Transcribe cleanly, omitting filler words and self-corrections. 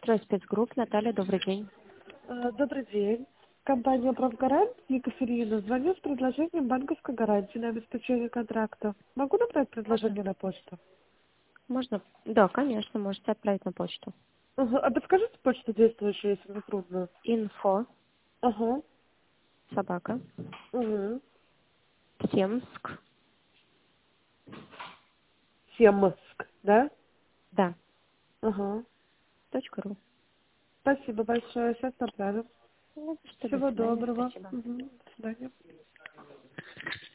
Стройспецгрупп, Наталья, добрый день. Добрый день. Компания «Правгарант» Екатерина. Звоню с предложением банковской гарантии на обеспечение контракта. Могу направить Можно? предложение на почту? Можно? Да, конечно, можете отправить на почту. Ага. А подскажите почту действующую, если не трудно? Info, Ага. собака, Угу. Семск, Семск, да? да, Ага. .ру. Спасибо большое. Сейчас направим. Ну, что, до Всего свидания, доброго. спасибо. Угу. До свидания.